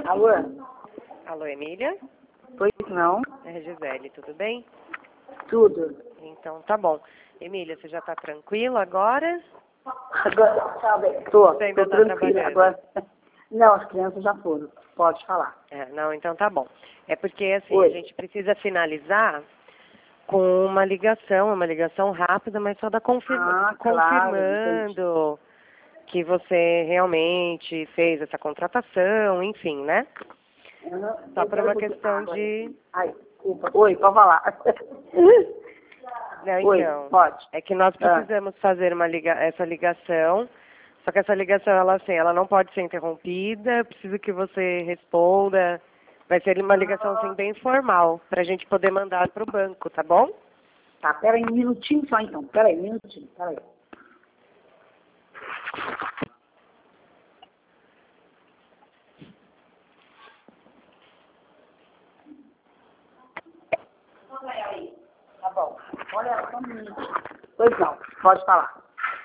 Alô? Alô, Emília? Pois não? É Gisele, tudo bem? Tudo. Então tá bom. Emília, você já tá tranquila agora? Agora, sabe, tô Você ainda tá tranquila trabalhando? agora. Não, as crianças já foram. Pode falar. Não, então tá bom. É porque assim, Oi. a gente precisa finalizar com uma ligação rápida, mas só da Claro, confirmando que você realmente fez essa contratação, enfim, né? Só por uma questão de... Ai, desculpa. Oi, pode falar. Não, Oi, então, pode. é que nós precisamos fazer essa ligação, só que essa ligação, ela não pode ser interrompida, eu preciso que você responda, vai ser uma ligação, assim, bem formal, para a gente poder mandar para o banco, tá bom? Tá, peraí um minutinho só então. Peraí, um minutinho, peraí. Tá bom. Olha, só um minutinho. Pois não, pode falar.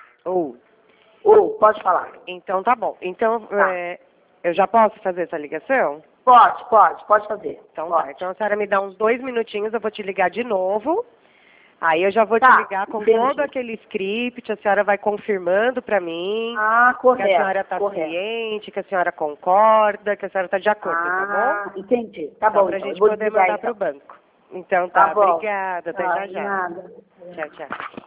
Pode falar. Então tá bom. Então, Tá. eu já posso fazer essa ligação? Pode fazer. Então Pode. tá. Então a senhora me dá uns 2 minutinhos, eu vou te ligar de novo. Aí eu já vou te Tá, ligar com entendi. todo aquele script, a senhora vai confirmando para mim Correto. que a senhora está correto. ciente, que a senhora concorda, que a senhora está de acordo, tá bom? Entendi. Tá Só bom, para a então. Eu gente vou poder desligar, mandar para o então. banco. Então Tá tá, bom. obrigada, até já De já. nada. Tchau, tchau.